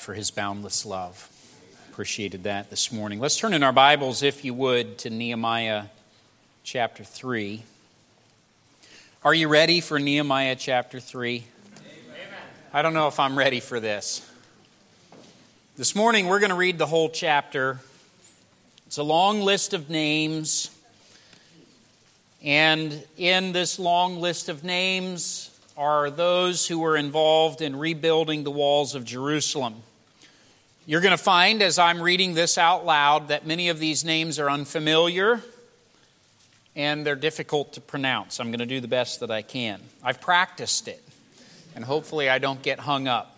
for His boundless love. Appreciated that this morning. Let's turn in our Bibles, if you would, to Nehemiah chapter 3. Are you ready for Nehemiah chapter 3? Amen. I don't know if I'm ready for this. This morning we're going to read the whole chapter. It's a long list of names. And in this long list of names are those who were involved in rebuilding the walls of Jerusalem. You're going to find, as I'm reading this out loud, that many of these names are unfamiliar and they're difficult to pronounce. I'm going to do the best that I can. I've practiced it, and hopefully I don't get hung up.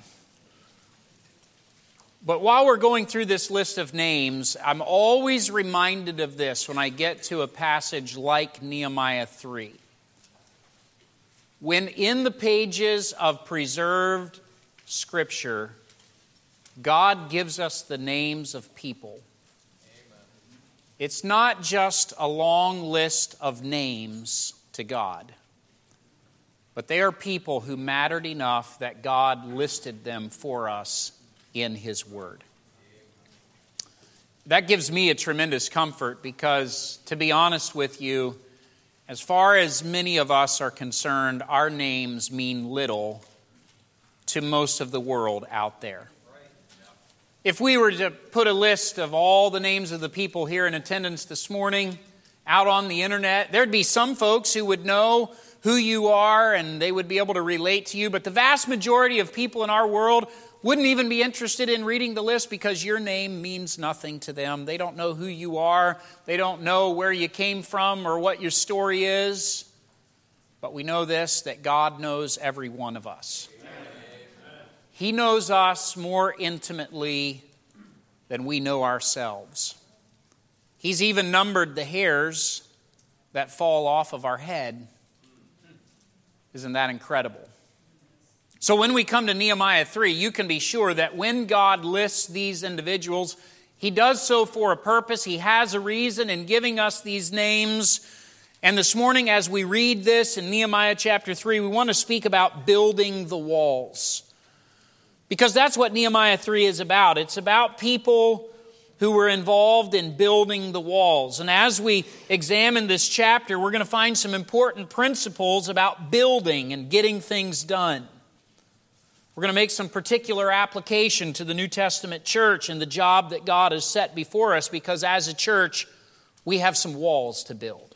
But while we're going through this list of names, I'm always reminded of this when I get to a passage like Nehemiah 3. When in the pages of preserved Scripture, God gives us the names of people. Amen. It's not just a long list of names to God, but they are people who mattered enough that God listed them for us in His Word. That gives me a tremendous comfort because, to be honest with you, as far as many of us are concerned, our names mean little to most of the world out there. If we were to put a list of all the names of the people here in attendance this morning out on the internet, there'd be some folks who would know who you are and they would be able to relate to you, but the vast majority of people in our world wouldn't even be interested in reading the list because your name means nothing to them. They don't know who you are. They don't know where you came from or what your story is. But we know this, that God knows every one of us. Amen. He knows us more intimately than we know ourselves. He's even numbered the hairs that fall off of our head. Isn't that incredible? So when we come to Nehemiah 3, you can be sure that when God lists these individuals, He does so for a purpose. He has a reason in giving us these names. And this morning, as we read this in Nehemiah chapter 3, we want to speak about building the walls. Because that's what Nehemiah 3 is about. It's about people who were involved in building the walls. And as we examine this chapter, we're going to find some important principles about building and getting things done. We're going to make some particular application to the New Testament church and the job that God has set before us, because as a church, we have some walls to build.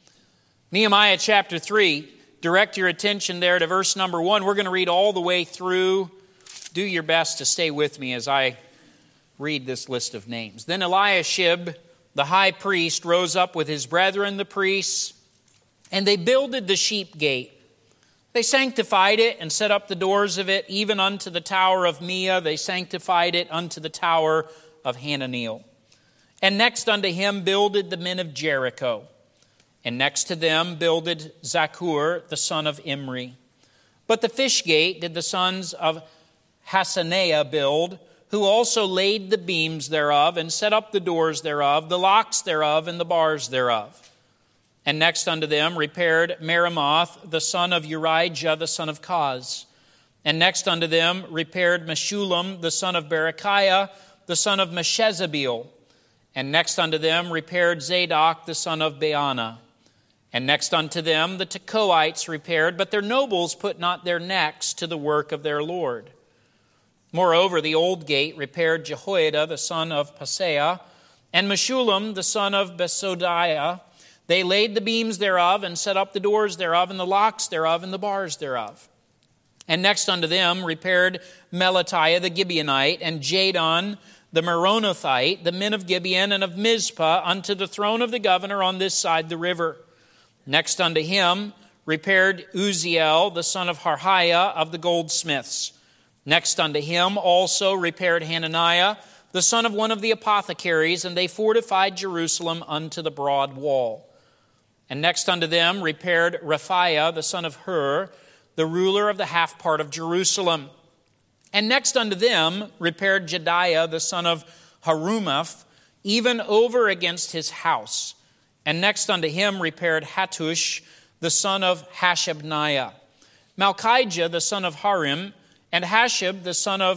Nehemiah chapter 3, direct your attention there to verse number 1. We're going to read all the way through. Do your best to stay with me as I read this list of names. Then Eliashib, the high priest, rose up with his brethren, the priests, and they builded the sheep gate. They sanctified it and set up the doors of it, even unto the tower of Meah. They sanctified it unto the tower of Hananeel. And next unto him builded the men of Jericho. And next to them builded Zaccur, the son of Imri. But the fish gate did the sons of Hassenaah build, who also laid the beams thereof, and set up the doors thereof, the locks thereof, and the bars thereof. And next unto them repaired Meremoth, the son of Urijah, the son of Koz. And next unto them repaired Meshullam, the son of Berechiah, the son of Meshezabeel. And next unto them repaired Zadok, the son of Baana. And next unto them the Tekoites repaired, but their nobles put not their necks to the work of their Lord. Moreover, the old gate repaired Jehoiada, the son of Paseah, and Meshullam, the son of Besodiah. They laid the beams thereof, and set up the doors thereof, and the locks thereof, and the bars thereof. And next unto them repaired Melatiah the Gibeonite, and Jadon the Meronothite, the men of Gibeon and of Mizpah, unto the throne of the governor on this side the river. Next unto him repaired Uzziel, the son of Harhiah, of the goldsmiths. Next unto him also repaired Hananiah, the son of one of the apothecaries, and they fortified Jerusalem unto the broad wall. And next unto them repaired Rephaiah, the son of Hur, the ruler of the half part of Jerusalem. And next unto them repaired Jediah, the son of Harumaph, even over against his house. And next unto him repaired Hattush, the son of Hashabniah. Malchijah, the son of Harim, and Hashab, the son of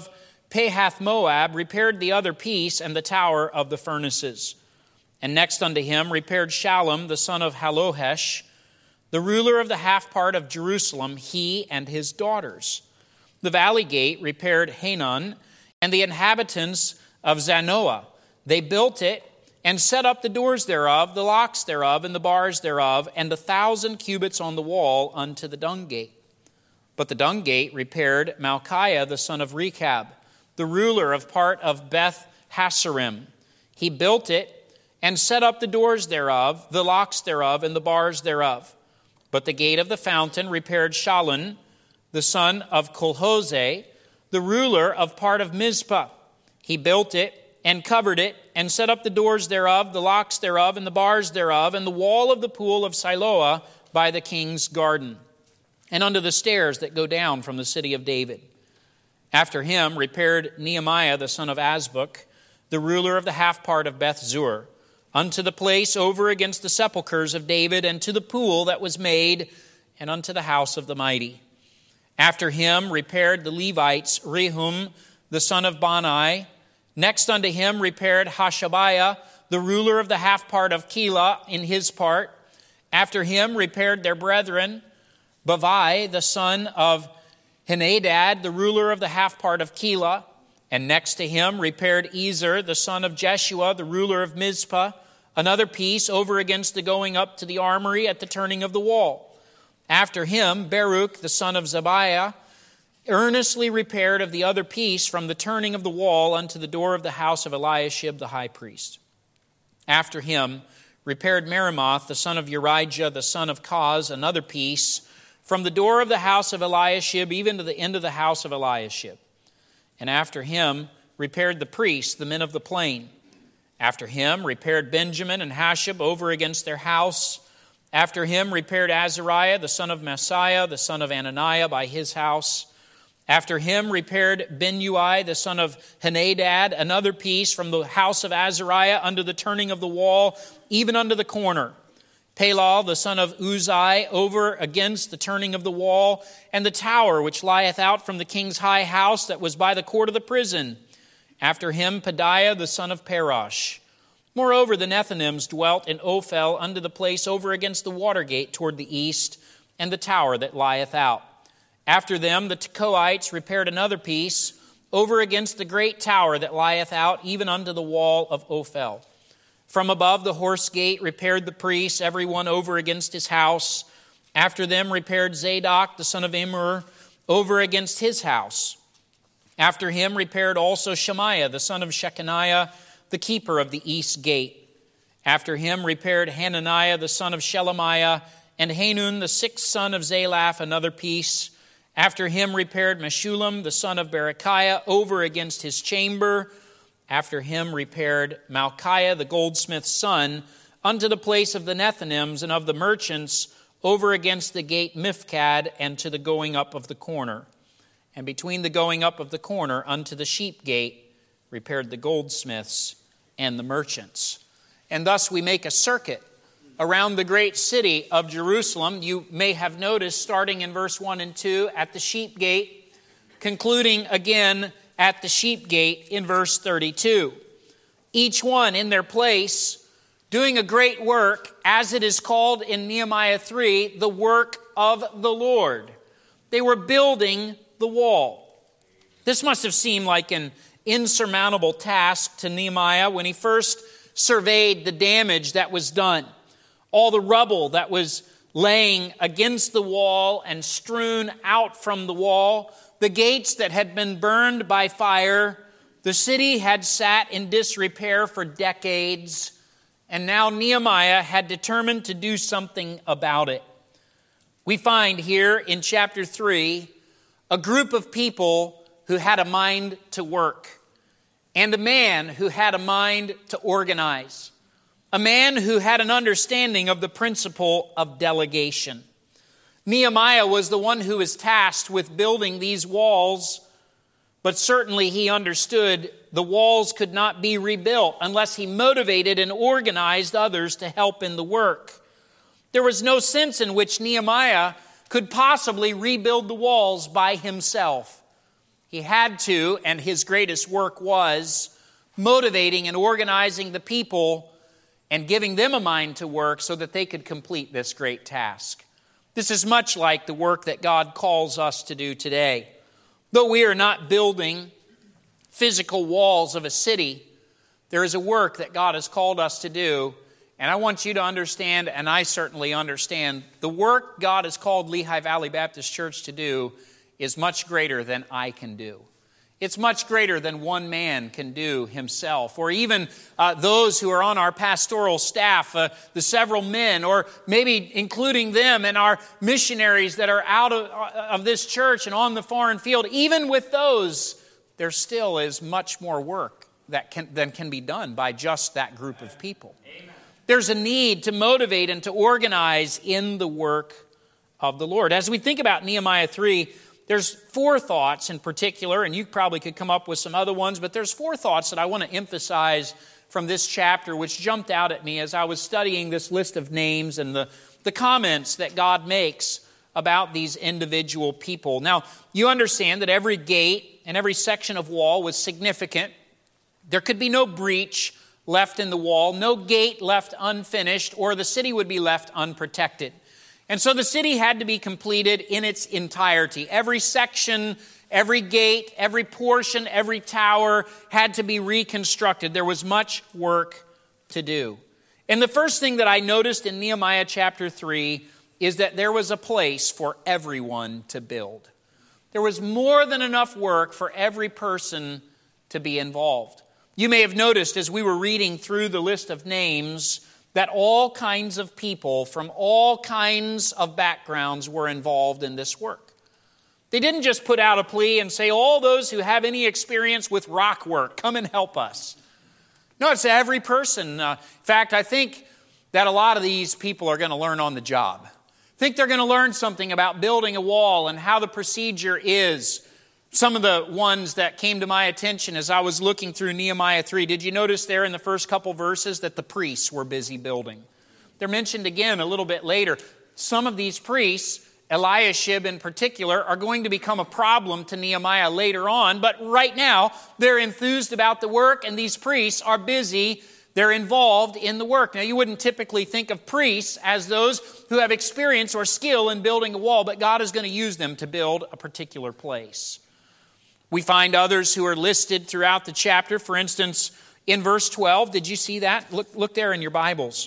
Pahath-Moab repaired the other piece and the tower of the furnaces. And next unto him repaired Shallum, the son of Halohesh, the ruler of the half part of Jerusalem, he and his daughters. The valley gate repaired Hanun and the inhabitants of Zanoah. They built it and set up the doors thereof, the locks thereof, and the bars thereof, and 1,000 cubits on the wall unto the dung gate. But the dung gate repaired Malchiah, the son of Rechab, the ruler of part of Beth Hassarim. He built it and set up the doors thereof, the locks thereof, and the bars thereof. But the gate of the fountain repaired Shallun, the son of Colhose, the ruler of part of Mizpah. He built it and covered it, and set up the doors thereof, the locks thereof, and the bars thereof, and the wall of the pool of Siloah by the king's garden, and unto the stairs that go down from the city of David. After him repaired Nehemiah the son of Azbuk, the ruler of the half part of Beth Zur, unto the place over against the sepulchres of David, and to the pool that was made, and unto the house of the mighty. After him repaired the Levites Rehum the son of Bani. Next unto him repaired Hashabiah, the ruler of the half part of Keilah in his part. After him repaired their brethren, Bavai, the son of Henadad, the ruler of the half part of Keilah. And next to him repaired Ezer, the son of Jeshua, the ruler of Mizpah, another piece over against the going up to the armory at the turning of the wall. After him Baruch, the son of Zabiah, earnestly repaired of the other piece from the turning of the wall unto the door of the house of Eliashib the high priest. After him repaired Meremoth, the son of Urijah, the son of Koz, another piece from the door of the house of Eliashib even to the end of the house of Eliashib. And after him repaired the priests, the men of the plain. After him repaired Benjamin and Hashab over against their house. After him repaired Azariah, the son of Messiah, the son of Ananiah, by his house. After him repaired Benui, the son of Henadad, another piece from the house of Azariah unto the turning of the wall, even unto the corner. Palal, the son of Uzai, over against the turning of the wall, and the tower which lieth out from the king's high house that was by the court of the prison. After him Pedaiah, the son of Parosh. Moreover, the Nethinims dwelt in Ophel unto the place over against the water gate toward the east, and the tower that lieth out. After them the Tekoites repaired another piece over against the great tower that lieth out, even unto the wall of Ophel. From above the horse gate repaired the priests, every one over against his house. After them repaired Zadok, the son of Immer, over against his house. After him repaired also Shemaiah, the son of Shechaniah, the keeper of the east gate. After him repaired Hananiah, the son of Shelemiah, and Hanun, the sixth son of Zalaph, another piece. After him repaired Meshullam, the son of Berechiah, over against his chamber. After him repaired Malchiah, the goldsmith's son, unto the place of the Nethinims and of the merchants, over against the gate Mifkad, and to the going up of the corner. And between the going up of the corner unto the sheep gate repaired the goldsmiths and the merchants. And thus we make a circuit around the great city of Jerusalem. You may have noticed, starting in verse 1 and 2, at the sheep gate, concluding again at the sheep gate in verse 32. Each one in their place, doing a great work, as it is called in Nehemiah 3, the work of the Lord. They were building the wall. This must have seemed like an insurmountable task to Nehemiah when he first surveyed the damage that was done. All the rubble that was laying against the wall and strewn out from the wall, the gates that had been burned by fire. The city had sat in disrepair for decades, and now Nehemiah had determined to do something about it. We find here in chapter 3 a group of people who had a mind to work, and a man who had a mind to organize, a man who had an understanding of the principle of delegation. Nehemiah was the one who was tasked with building these walls, but certainly he understood the walls could not be rebuilt unless he motivated and organized others to help in the work. There was no sense in which Nehemiah could possibly rebuild the walls by himself. He had to, and his greatest work was motivating and organizing the people and giving them a mind to work so that they could complete this great task. This is much like the work that God calls us to do today. Though we are not building physical walls of a city, there is a work that God has called us to do. And I want you to understand, and I certainly understand, the work God has called Lehigh Valley Baptist Church to do is much greater than I can do. It's much greater than one man can do himself, or even those who are on our pastoral staff, the several men, or maybe including them and our missionaries that are out of this church and on the foreign field. Even with those, there still is much more work than can be done by just that group of people. Amen. There's a need to motivate and to organize in the work of the Lord. As we think about Nehemiah 3, there's 4 thoughts in particular, and you probably could come up with some other ones, but there's 4 thoughts that I want to emphasize from this chapter, which jumped out at me as I was studying this list of names and the comments that God makes about these individual people. Now, you understand that every gate and every section of wall was significant. There could be no breach left in the wall, no gate left unfinished, or the city would be left unprotected. And so the city had to be completed in its entirety. Every section, every gate, every portion, every tower had to be reconstructed. There was much work to do. And the first thing that I noticed in Nehemiah chapter 3 is that there was a place for everyone to build. There was more than enough work for every person to be involved. You may have noticed as we were reading through the list of names that all kinds of people from all kinds of backgrounds were involved in this work. They didn't just put out a plea and say, all those who have any experience with rock work, come and help us. No, it's every person. In fact, I think that a lot of these people are going to learn on the job. I think they're going to learn something about building a wall and how the procedure is. Some of the ones that came to my attention as I was looking through Nehemiah 3, did you notice there in the first couple verses that the priests were busy building? They're mentioned again a little bit later. Some of these priests, Eliashib in particular, are going to become a problem to Nehemiah later on, but right now they're enthused about the work and these priests are busy. They're involved in the work. Now, you wouldn't typically think of priests as those who have experience or skill in building a wall, but God is going to use them to build a particular place. We find others who are listed throughout the chapter. For instance, in verse 12, did you see that? Look there in your Bibles.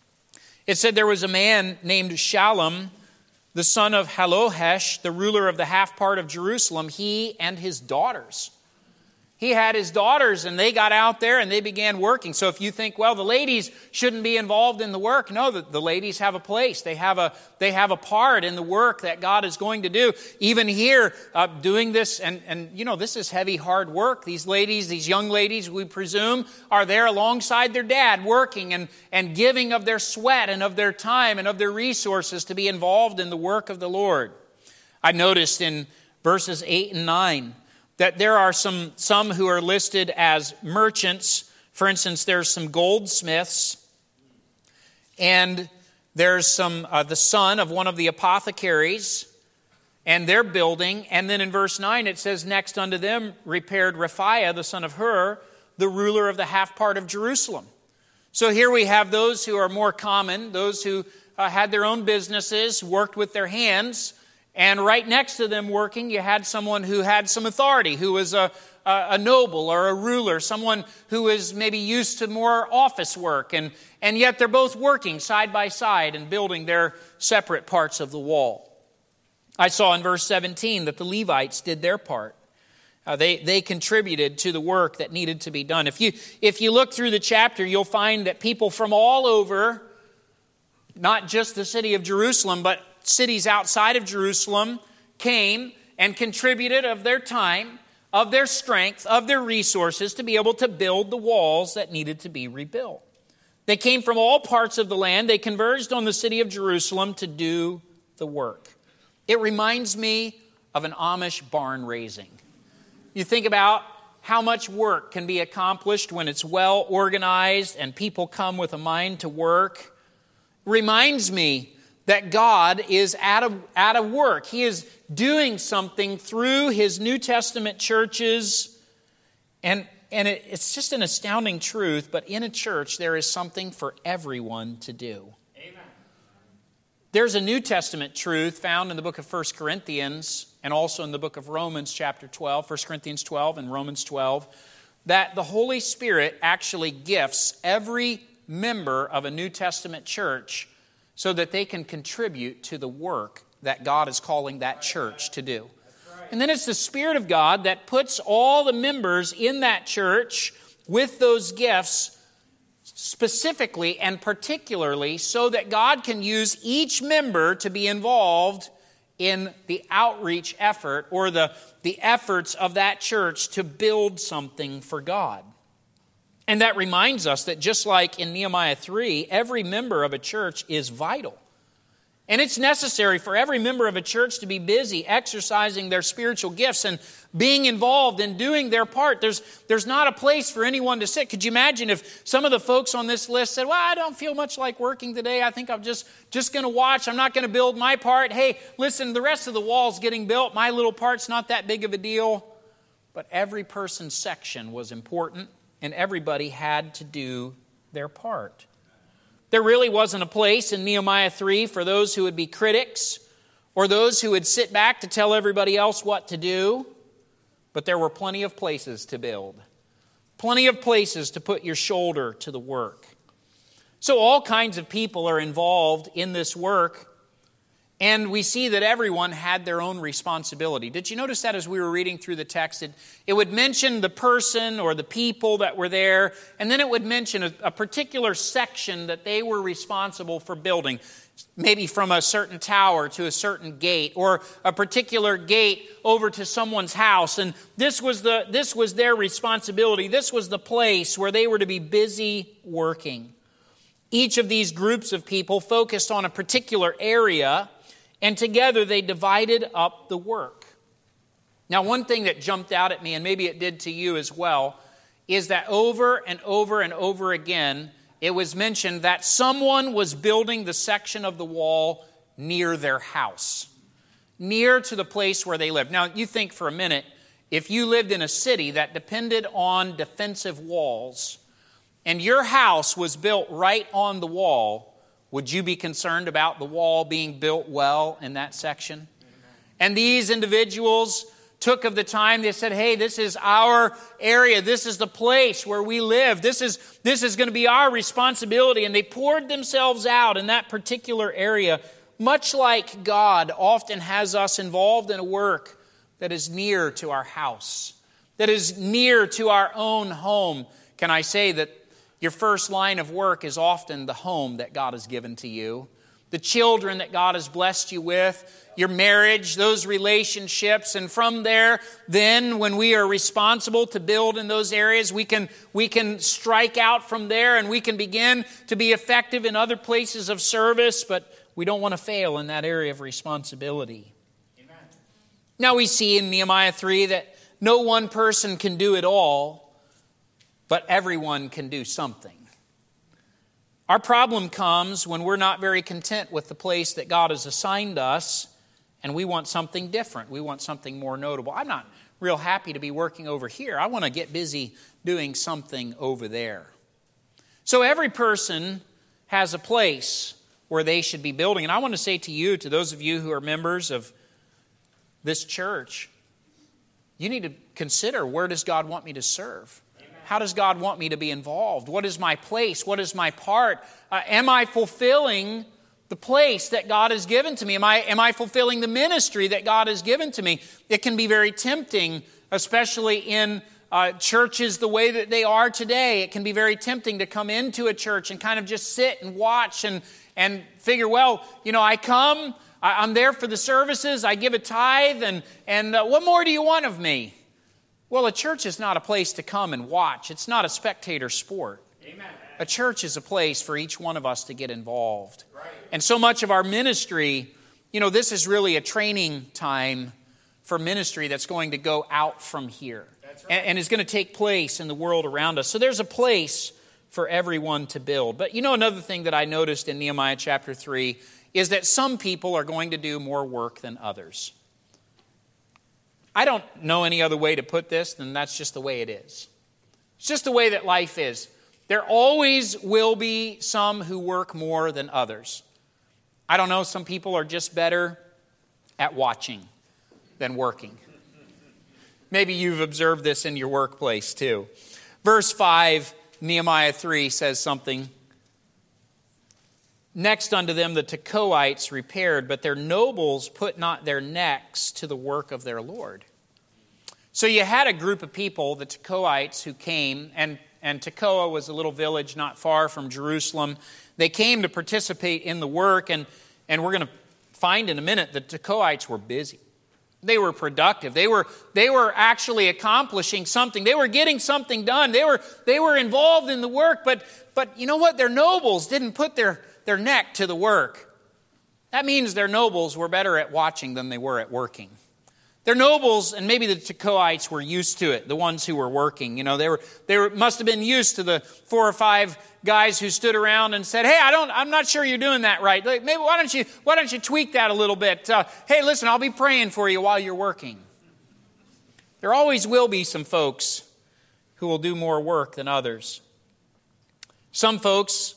It said there was a man named Shallum, the son of Halohesh, the ruler of the half part of Jerusalem, he and his daughters. He had his daughters and they got out there and they began working. So if you think, well, the ladies shouldn't be involved in the work. No, the ladies have a place. They have a part in the work that God is going to do. Even here, doing this, and you know, this is heavy, hard work. These ladies, these young ladies, we presume, are there alongside their dad working and giving of their sweat and of their time and of their resources to be involved in the work of the Lord. I noticed in verses 8 and 9, that there are some who are listed as merchants. For instance, there's some goldsmiths, and there's some the son of one of the apothecaries, and they're building. And then in verse 9 it says, next unto them repaired Rephaiah, the son of Hur, the ruler of the half part of Jerusalem. So here we have those who are more common, those who had their own businesses, worked with their hands. And right next to them working, you had someone who had some authority, who was a noble or a ruler, someone who is maybe used to more office work. And yet they're both working side by side and building their separate parts of the wall. I saw in verse 17 that the Levites did their part. They contributed to the work that needed to be done. If you look through the chapter, you'll find that people from all over, not just the city of Jerusalem, but cities outside of Jerusalem, came and contributed of their time, of their strength, of their resources to be able to build the walls that needed to be rebuilt. They came from all parts of the land. They converged on the city of Jerusalem to do the work. It reminds me of an Amish barn raising. You think about how much work can be accomplished when it's well organized and people come with a mind to work. It reminds me that God is at a work. He is doing something through His New Testament churches. And it's just an astounding truth, but in a church there is something for everyone to do. Amen. There's a New Testament truth found in the book of 1 Corinthians and also in the book of Romans chapter 12, 1 Corinthians 12 and Romans 12, that the Holy Spirit actually gifts every member of a New Testament church so that they can contribute to the work that God is calling that church to do. And then it's the Spirit of God that puts all the members in that church with those gifts specifically and particularly so that God can use each member to be involved in the outreach effort or the efforts of that church to build something for God. And that reminds us that just like in Nehemiah 3, every member of a church is vital. And it's necessary for every member of a church to be busy exercising their spiritual gifts and being involved in doing their part. There's not a place for anyone to sit. Could you imagine if some of the folks on this list said, well, I don't feel much like working today. I think I'm just going to watch. I'm not going to build my part. Hey, listen, the rest of the wall's getting built. My little part's not that big of a deal. But every person's section was important, and everybody had to do their part. There really wasn't a place in Nehemiah 3 for those who would be critics or those who would sit back to tell everybody else what to do. But there were plenty of places to build. Plenty of places to put your shoulder to the work. So all kinds of people are involved in this work. And we see that everyone had their own responsibility. Did you notice that as we were reading through the text? It would mention the person or the people that were there, and then it would mention a particular section that they were responsible for building, maybe from a certain tower to a certain gate, or a particular gate over to someone's house. And this was their responsibility. This was the place where they were to be busy working. Each of these groups of people focused on a particular area, and together they divided up the work. Now, one thing that jumped out at me, and maybe it did to you as well, is that over and over and over again, it was mentioned that someone was building the section of the wall near their house, near to the place where they lived. Now, you think for a minute, if you lived in a city that depended on defensive walls, and your house was built right on the wall, would you be concerned about the wall being built well in that section? Amen. And these individuals took of the time, they said, hey, this is our area. This is the place where we live. This is going to be our responsibility. And they poured themselves out in that particular area, much like God often has us involved in a work that is near to our house, that is near to our own home. Can I say that your first line of work is often the home that God has given to you, the children that God has blessed you with, your marriage, those relationships. And from there, then when we are responsible to build in those areas, we can strike out from there and we can begin to be effective in other places of service, but we don't want to fail in that area of responsibility. Amen. Now we see in Nehemiah 3 that no one person can do it all, but everyone can do something. Our problem comes when we're not very content with the place that God has assigned us, and we want something different. We want something more notable. I'm not real happy to be working over here. I want to get busy doing something over there. So every person has a place where they should be building. And I want to say to you, to those of you who are members of this church, you need to consider, where does God want me to serve? How does God want me to be involved? What is my place? What is my part? Am I fulfilling the place that God has given to me? Am I fulfilling the ministry that God has given to me? It can be very tempting, especially in churches the way that they are today. It can be very tempting to come into a church and kind of just sit and watch and figure, well, I come, I'm there for the services, I give a tithe, and what more do you want of me? Well, a church is not a place to come and watch. It's not a spectator sport. Amen. A church is a place for each one of us to get involved. Right. And so much of our ministry, this is really a training time for ministry that's going to go out from here. That's right. And is going to take place in the world around us. So there's a place for everyone to build. But another thing that I noticed in Nehemiah chapter 3 is that some people are going to do more work than others. I don't know any other way to put this than that's just the way it is. It's just the way that life is. There always will be some who work more than others. I don't know, some people are just better at watching than working. Maybe you've observed this in your workplace too. Verse 5, Nehemiah 3 says something. Next unto them the Tekoites repaired, but their nobles put not their necks to the work of their Lord. So you had a group of people, the Tekoites, who came, and Tekoa was a little village not far from Jerusalem. They came to participate in the work, and we're going to find in a minute that the Tekoites were busy. They were productive. They were actually accomplishing something. They were getting something done. They were involved in the work, but you know what? Their nobles didn't put their neck to the work. That means their nobles were better at watching than they were at working. Their nobles, and maybe the Tekoites were used to it, the ones who were working. You know, they must have been used to the 4 or 5 guys who stood around and said, "Hey, I'm not sure you're doing that right. Maybe why don't you tweak that a little bit? Hey, listen, I'll be praying for you while you're working." There always will be some folks who will do more work than others. Some folks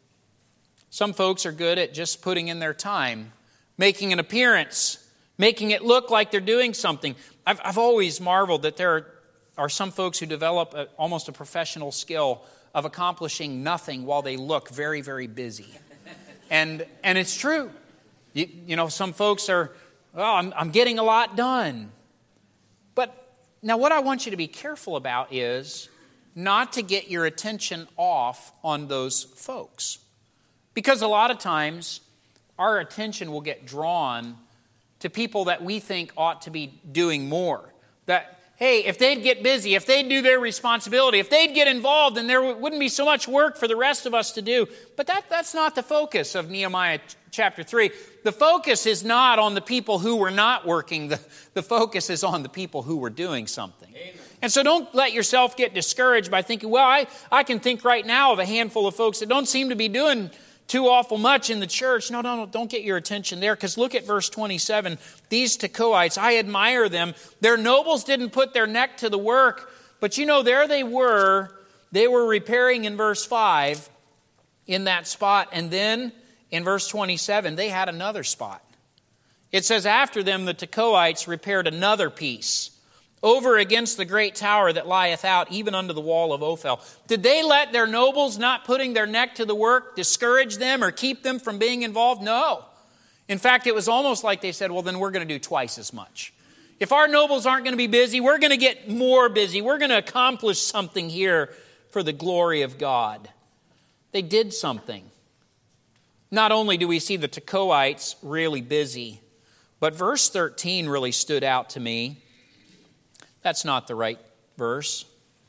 are good at just putting in their time, making an appearance, making it look like they're doing something. I've always marveled that there are some folks who develop almost a professional skill of accomplishing nothing while they look very, very busy. And it's true. You know, some folks are, I'm getting a lot done. But now what I want you to be careful about is not to get your attention off on those folks. Because a lot of times our attention will get drawn to people that we think ought to be doing more. That, hey, if they'd get busy, if they'd do their responsibility, if they'd get involved, then there wouldn't be so much work for the rest of us to do. But that's not the focus of Nehemiah chapter 3. The focus is not on the people who were not working. The focus is on the people who were doing something. Amen. And so don't let yourself get discouraged by thinking, well, I can think right now of a handful of folks that don't seem to be doing too awful much in the church. No, don't get your attention there, because look at verse 27. These Tekoites, I admire them. Their nobles didn't put their neck to the work, but you know, there they were repairing in verse 5 in that spot. And then in verse 27, they had another spot. It says, after them the Tekoites repaired another piece over against the great tower that lieth out, even unto the wall of Ophel. Did they let their nobles not putting their neck to the work discourage them or keep them from being involved? No. In fact, it was almost like they said, well, then we're going to do twice as much. If our nobles aren't going to be busy, we're going to get more busy. We're going to accomplish something here for the glory of God. They did something. Not only do we see the Tekoites really busy, but verse 13 really stood out to me. That's not the right verse.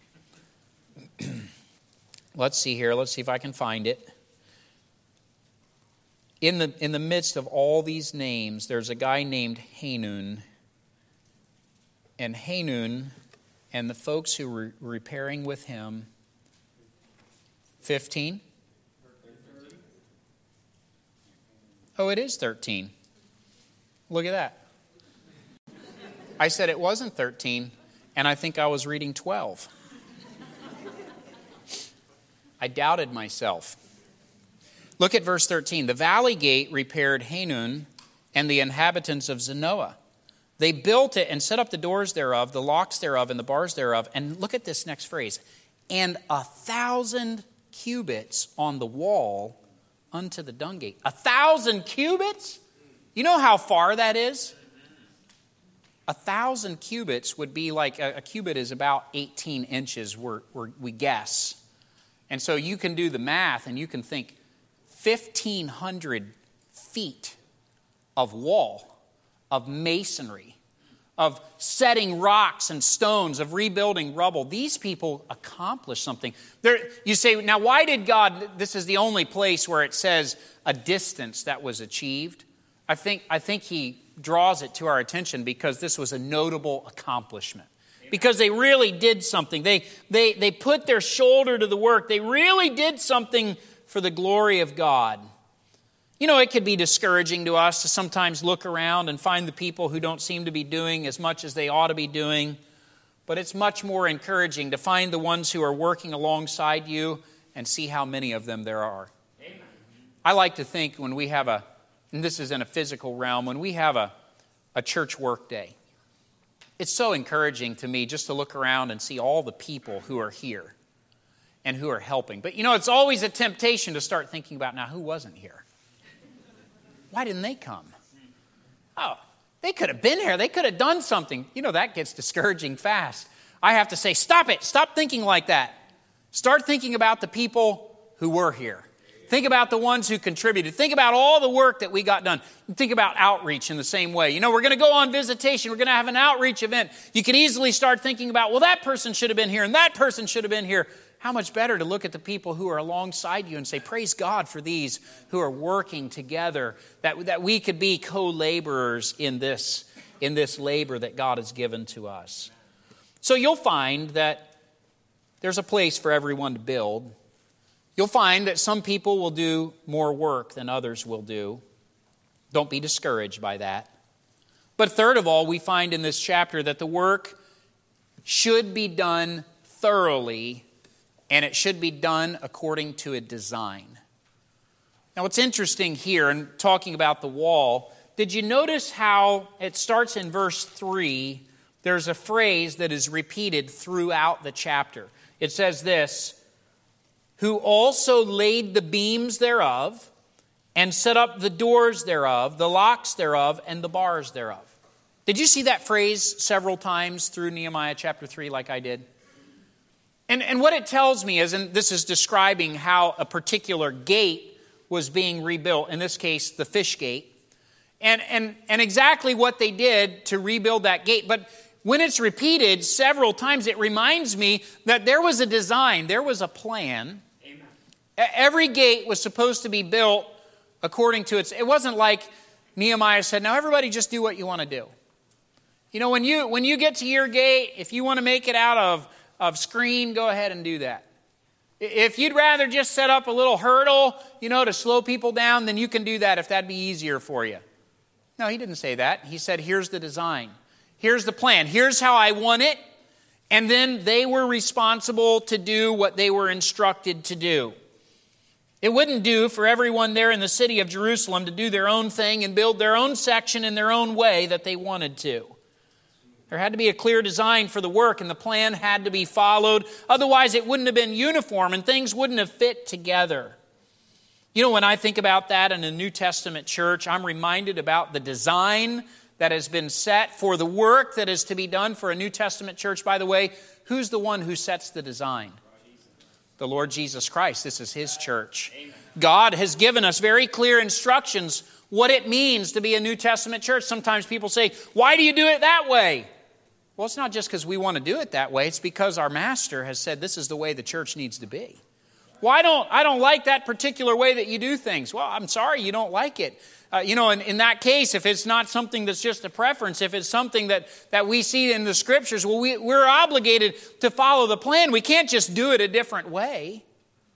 Let's see here. Let's see if I can find it. In the midst of all these names, there's a guy named Hanun. And Hanun and the folks who were repairing with him, 15? Oh, it is 13. Look at that. I said it wasn't 13. And I think I was reading 12. I doubted myself. Look at verse 13. The valley gate repaired Hanun and the inhabitants of Zanoah. They built it and set up the doors thereof, the locks thereof, and the bars thereof. And look at this next phrase. And 1,000 cubits on the wall unto the dung gate. 1,000 cubits? You know how far that is? 1,000 cubits would be like, a cubit is about 18 inches, we guess. And so you can do the math and you can think 1,500 feet of wall, of masonry, of setting rocks and stones, of rebuilding rubble. These people accomplished something. You say, now why did God, this is the only place where it says a distance that was achieved. I think he draws it to our attention because this was a notable accomplishment. Because they really did something. They put their shoulder to the work. They really did something for the glory of God. You know, it could be discouraging to us to sometimes look around and find the people who don't seem to be doing as much as they ought to be doing. But it's much more encouraging to find the ones who are working alongside you and see how many of them there are. Amen. I like to think when we have and this is in a physical realm, when we have a church work day, it's so encouraging to me just to look around and see all the people who are here and who are helping. But you know, it's always a temptation to start thinking about, now who wasn't here? Why didn't they come? Oh, they could have been here. They could have done something. You know, that gets discouraging fast. I have to say, stop it. Stop thinking like that. Start thinking about the people who were here. Think about the ones who contributed. Think about all the work that we got done. Think about outreach in the same way. You know, we're going to go on visitation. We're going to have an outreach event. You can easily start thinking about, well, that person should have been here and that person should have been here. How much better to look at the people who are alongside you and say, praise God for these who are working together, that we could be co-laborers in this labor that God has given to us. So you'll find that there's a place for everyone to build. You'll find that some people will do more work than others will do. Don't be discouraged by that. But third of all, we find in this chapter that the work should be done thoroughly, and it should be done according to a design. Now, what's interesting here in talking about the wall, did you notice how it starts in verse 3? There's a phrase that is repeated throughout the chapter. It says this, who also laid the beams thereof, and set up the doors thereof, the locks thereof, and the bars thereof. Did you see that phrase several times through Nehemiah chapter 3 like I did? And what it tells me is, and this is describing how a particular gate was being rebuilt, in this case, the fish gate, and exactly what they did to rebuild that gate. But when it's repeated several times, it reminds me that there was a design, there was a plan. Amen. Every gate was supposed to be built according to it wasn't like Nehemiah said, now everybody just do what you want to do. You know, when you get to your gate, if you want to make it out of screen, go ahead and do that. If you'd rather just set up a little hurdle, you know, to slow people down, then you can do that if that'd be easier for you. No, he didn't say that. He said, here's the design. Here's the plan. Here's how I want it. And then they were responsible to do what they were instructed to do. It wouldn't do for everyone there in the city of Jerusalem to do their own thing and build their own section in their own way that they wanted to. There had to be a clear design for the work, and the plan had to be followed. Otherwise, it wouldn't have been uniform, and things wouldn't have fit together. You know, when I think about that in a New Testament church, I'm reminded about the design that has been set for the work that is to be done for a New Testament church. By the way, who's the one who sets the design? The Lord Jesus Christ. This is His church. God has given us very clear instructions what it means to be a New Testament church. Sometimes people say, why do you do it that way? Well, it's not just because we want to do it that way. It's because our master has said this is the way the church needs to be. Well, I don't like that particular way that you do things. Well, I'm sorry you don't like it. In that case, if it's not something that's just a preference, if it's something that we see in the Scriptures, well, we're obligated to follow the plan. We can't just do it a different way.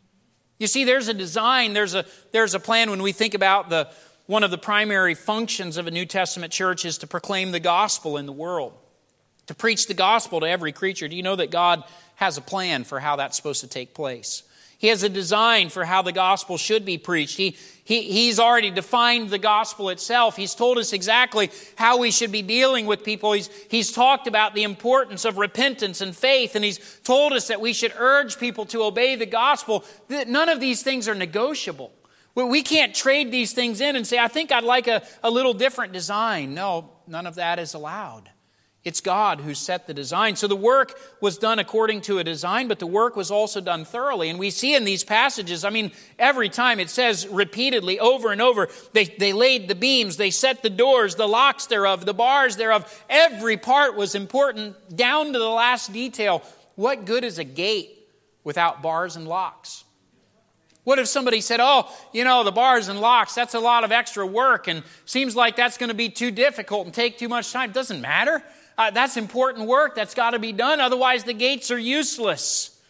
You see, there's a design, there's a plan. When we think about one of the primary functions of a New Testament church is to proclaim the gospel in the world, to preach the gospel to every creature. Do you know that God has a plan for how that's supposed to take place? He has a design for how the gospel should be preached. He's already defined the gospel itself. He's told us exactly how we should be dealing with people. He's talked about the importance of repentance and faith, and He's told us that we should urge people to obey the gospel. None of these things are negotiable. We can't trade these things in and say, I think I'd like a little different design. No, none of that is allowed. It's God who set the design. So the work was done according to a design, but the work was also done thoroughly. And we see in these passages, every time it says repeatedly over and over, they laid the beams, they set the doors, the locks thereof, the bars thereof. Every part was important down to the last detail. What good is a gate without bars and locks? What if somebody said, the bars and locks, that's a lot of extra work and seems like that's going to be too difficult and take too much time. Doesn't matter. That's important work. That's got to be done. Otherwise, the gates are useless.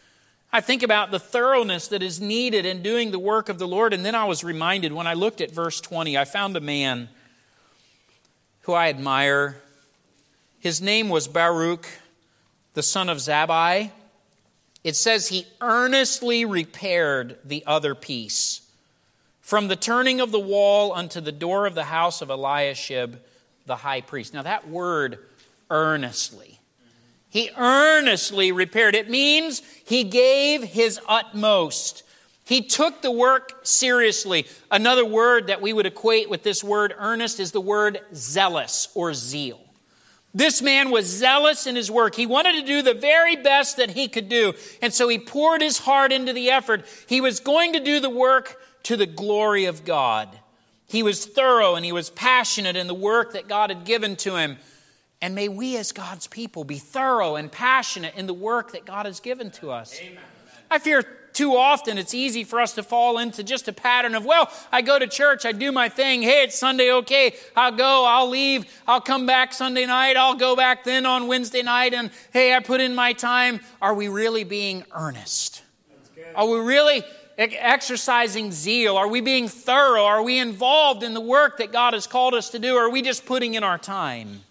I think about the thoroughness that is needed in doing the work of the Lord. And then I was reminded when I looked at verse 20, I found a man who I admire. His name was Baruch, the son of Zabbai. It says he earnestly repaired the other piece, from the turning of the wall unto the door of the house of Eliashib, the high priest. Now that word, earnestly. He earnestly repaired. It means he gave his utmost. He took the work seriously. Another word that we would equate with this word earnest is the word zealous or zeal. This man was zealous in his work. He wanted to do the very best that he could do. And so he poured his heart into the effort. He was going to do the work to the glory of God. He was thorough and he was passionate in the work that God had given to him. And may we as God's people be thorough and passionate in the work that God has given to us. Amen. I fear too often it's easy for us to fall into just a pattern of, well, I go to church, I do my thing. Hey, it's Sunday, okay, I'll go, I'll leave, I'll come back Sunday night, I'll go back then on Wednesday night, and hey, I put in my time. Are we really being earnest? Are we really exercising zeal? Are we being thorough? Are we involved in the work that God has called us to do? Or are we just putting in our time?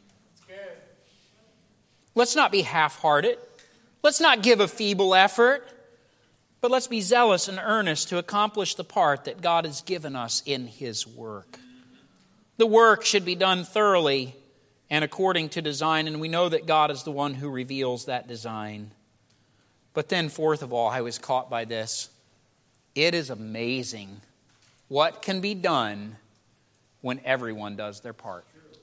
Let's not be half-hearted. Let's not give a feeble effort. But let's be zealous and earnest to accomplish the part that God has given us in His work. The work should be done thoroughly and according to design, and we know that God is the one who reveals that design. But then, fourth of all, I was caught by this. It is amazing what can be done when everyone does their part.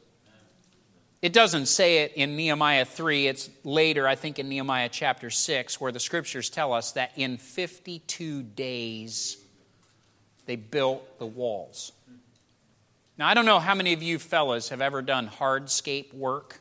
It doesn't say it in Nehemiah 3. It's later, I think, in Nehemiah chapter 6, where the Scriptures tell us that in 52 days they built the walls. Now, I don't know how many of you fellas have ever done hardscape work,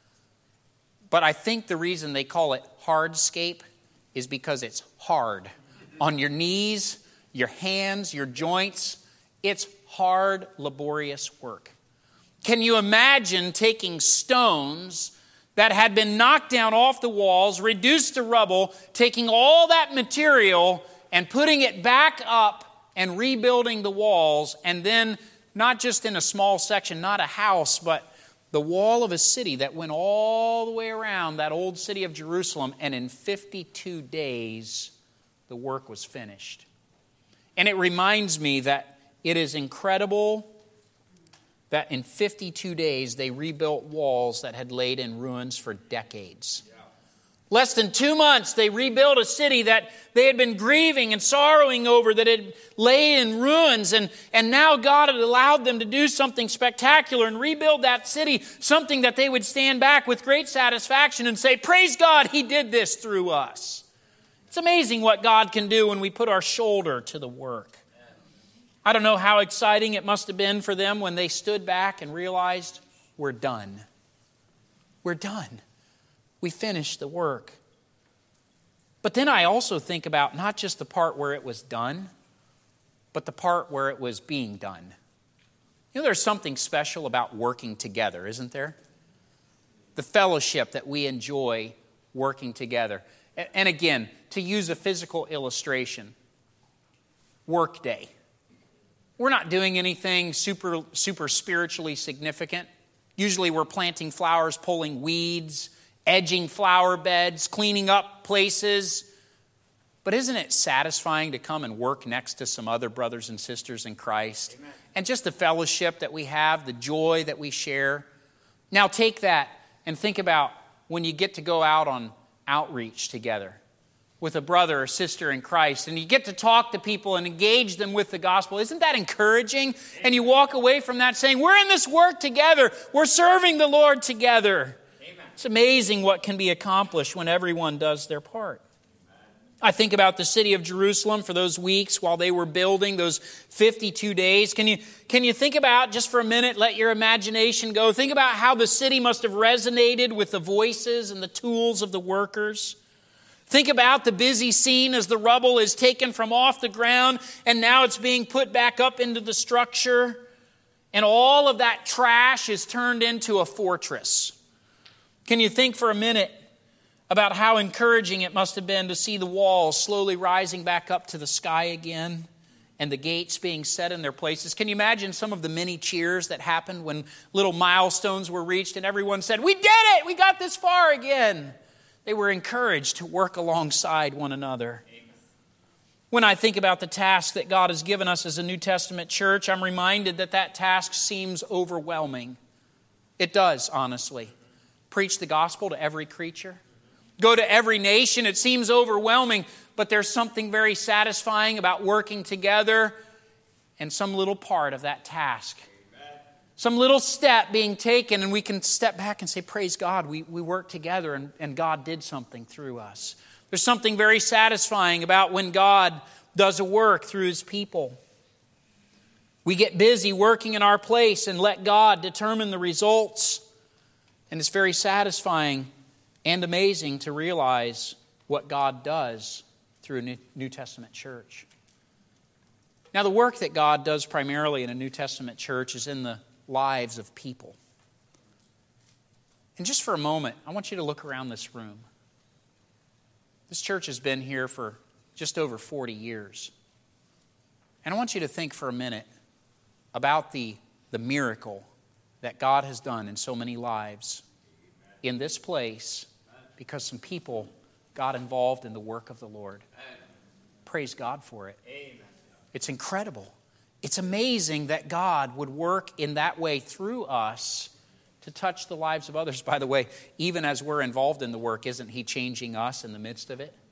but I think the reason they call it hardscape is because it's hard. On your knees, your hands, your joints, it's hard, laborious work. Can you imagine taking stones that had been knocked down off the walls, reduced to rubble, taking all that material and putting it back up and rebuilding the walls, and then not just in a small section, not a house, but the wall of a city that went all the way around that old city of Jerusalem, and in 52 days the work was finished. And it reminds me that it is incredible that in 52 days they rebuilt walls that had laid in ruins for decades. Less than 2 months, they rebuilt a city that they had been grieving and sorrowing over, that had lay in ruins. And now God had allowed them to do something spectacular and rebuild that city, something that they would stand back with great satisfaction and say, praise God, He did this through us. It's amazing what God can do when we put our shoulder to the work. I don't know how exciting it must have been for them when they stood back and realized, we're done. We're done. We finished the work. But then I also think about not just the part where it was done, but the part where it was being done. You know, there's something special about working together, isn't there? The fellowship that we enjoy working together. And again, to use a physical illustration, work day. We're not doing anything super spiritually significant. Usually we're planting flowers, pulling weeds, edging flower beds, cleaning up places. But isn't it satisfying to come and work next to some other brothers and sisters in Christ? Amen. And just the fellowship that we have, the joy that we share. Now take that and think about when you get to go out on outreach together with a brother or sister in Christ, and you get to talk to people and engage them with the gospel. Isn't that encouraging? And you walk away from that saying, we're in this work together. We're serving the Lord together. Amen. It's amazing what can be accomplished when everyone does their part. I think about the city of Jerusalem for those weeks while they were building, those 52 days. Can you think about, just for a minute, let your imagination go. Think about how the city must have resonated with the voices and the tools of the workers. Think about the busy scene as the rubble is taken from off the ground and now it's being put back up into the structure. And all of that trash is turned into a fortress. Can you think for a minute about how encouraging it must have been to see the walls slowly rising back up to the sky again and the gates being set in their places. Can you imagine some of the many cheers that happened when little milestones were reached and everyone said, "We did it! We got this far again." They were encouraged to work alongside one another. Amen. When I think about the task that God has given us as a New Testament church, I'm reminded that task seems overwhelming. It does, honestly. Preach the gospel to every creature. Go to every nation. It seems overwhelming, but there's something very satisfying about working together and some little part of that task. Amen. Some little step being taken, and we can step back and say, praise God, we worked together and God did something through us. There's something very satisfying about when God does a work through His people. We get busy working in our place and let God determine the results. And it's very satisfying and amazing to realize what God does through a New Testament church. Now, the work that God does primarily in a New Testament church is in the lives of people. And just for a moment, I want you to look around this room. This church has been here for just over 40 years. And I want you to think for a minute about the miracle that God has done in so many lives in this place because some people got involved in the work of the Lord. Praise God for it. It's incredible. It's amazing that God would work in that way through us to touch the lives of others. By the way, even as we're involved in the work, isn't He changing us in the midst of it?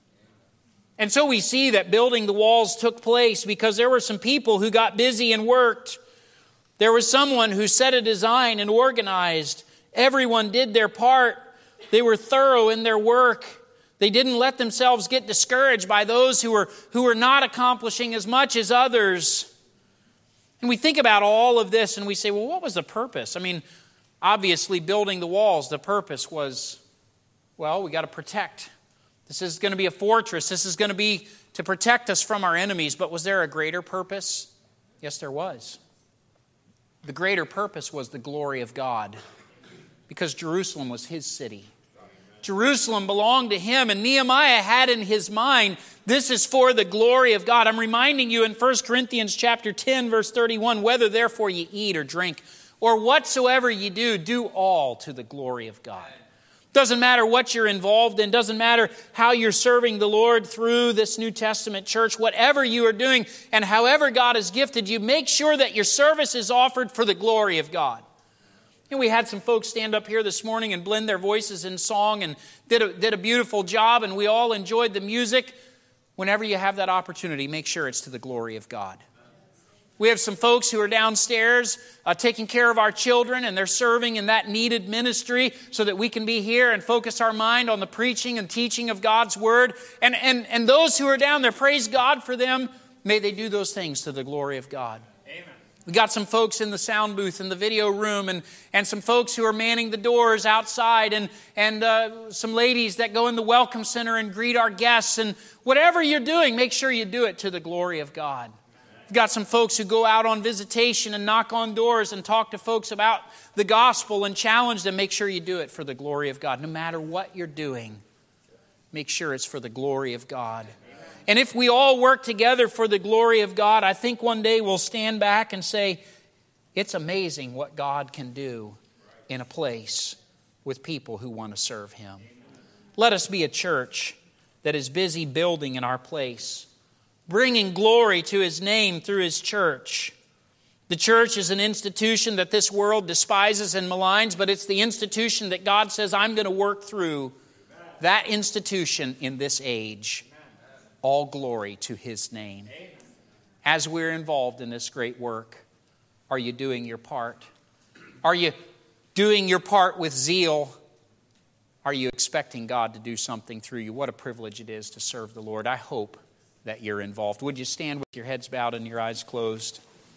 And so we see that building the walls took place because there were some people who got busy and worked. There was someone who set a design and organized. Everyone did their part. They were thorough in their work. They didn't let themselves get discouraged by those who were not accomplishing as much as others. And we think about all of this and we say, well, what was the purpose? I mean, obviously building the walls, the purpose was, well, we got to protect. This is going to be a fortress. This is going to be to protect us from our enemies. But was there a greater purpose? Yes, there was. The greater purpose was the glory of God, because Jerusalem was His city. Jerusalem belonged to Him, and Nehemiah had in his mind, this is for the glory of God. I'm reminding you in 1 Corinthians chapter 10, verse 31, whether therefore you eat or drink, or whatsoever you do, do all to the glory of God. Doesn't matter what you're involved in. Doesn't matter how you're serving the Lord through this New Testament church. Whatever you are doing and however God has gifted you, make sure that your service is offered for the glory of God. And we had some folks stand up here this morning and blend their voices in song and did a beautiful job, and we all enjoyed the music. Whenever you have that opportunity, make sure it's to the glory of God. We have some folks who are downstairs taking care of our children, and they're serving in that needed ministry so that we can be here and focus our mind on the preaching and teaching of God's Word. And those who are down there, praise God for them. May they do those things to the glory of God. Amen. We got some folks in the sound booth in the video room and some folks who are manning the doors outside and some ladies that go in the welcome center and greet our guests. And whatever you're doing, make sure you do it to the glory of God. We've got some folks who go out on visitation and knock on doors and talk to folks about the gospel and challenge them. Make sure you do it for the glory of God. No matter what you're doing, make sure it's for the glory of God. And if we all work together for the glory of God, I think one day we'll stand back and say, it's amazing what God can do in a place with people who want to serve Him. Let us be a church that is busy building in our place, bringing glory to His name through His church. The church is an institution that this world despises and maligns, but it's the institution that God says, I'm going to work through that institution in this age. All glory to His name. As we're involved in this great work, are you doing your part? Are you doing your part with zeal? Are you expecting God to do something through you? What a privilege it is to serve the Lord. I hope that you're involved. Would you stand with your heads bowed and your eyes closed?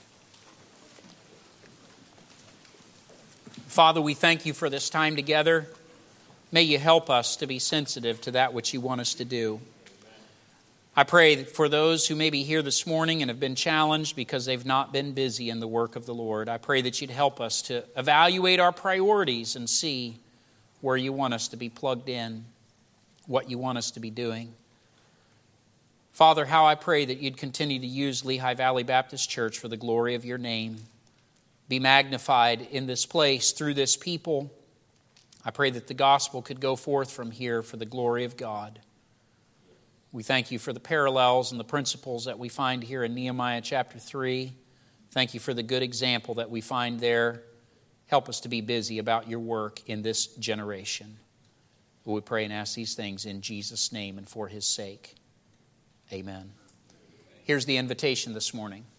Father, we thank You for this time together. May You help us to be sensitive to that which You want us to do. I pray that for those who may be here this morning and have been challenged because they've not been busy in the work of the Lord, I pray that You'd help us to evaluate our priorities and see where You want us to be plugged in. what you want us to be doing. Father, how I pray that you'd continue to use Lehigh Valley Baptist Church for the glory of your name. Be magnified in this place through this people. I pray that the gospel could go forth from here for the glory of God. We thank you for the parallels and the principles that we find here in Nehemiah chapter 3. Thank you for the good example that we find there. Help us to be busy about your work in this generation. We pray and ask these things in Jesus' name and for his sake. Amen. Here's the invitation this morning.